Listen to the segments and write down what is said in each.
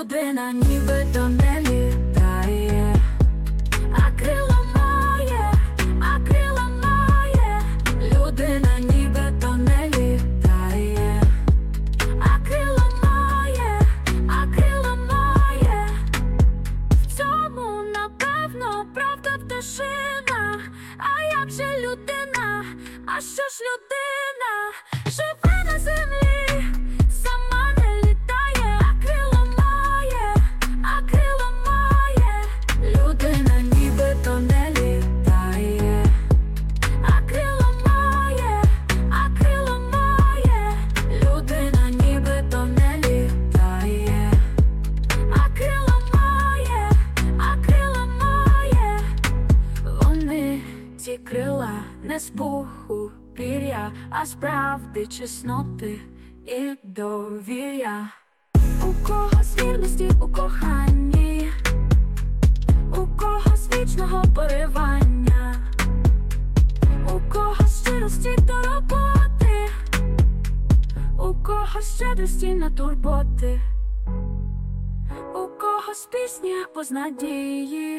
Людина нібито не літає, а крила має, а крила має. Людина нібито не літає, а крила має, а крила має. В цьому, напевно, правда пташина. А як же людина? А що ж людина? Живе на землі, сама не літає, а крила має, а крила має. Людина нібито не літає, а крила має, а крила має. Людина нібито не літає, а крила має, а крила має. Вони, ці крила, не з пуху пір'я, а справди, чесноти і довір'я. У когось вірності у коханні, у когось вічного поривання, у когось щирості до роботи, у когось щедрості на турботи, у когось пісні або з надії,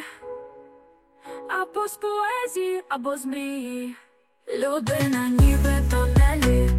або з поезії, або з мрії. Людина нібито не літає.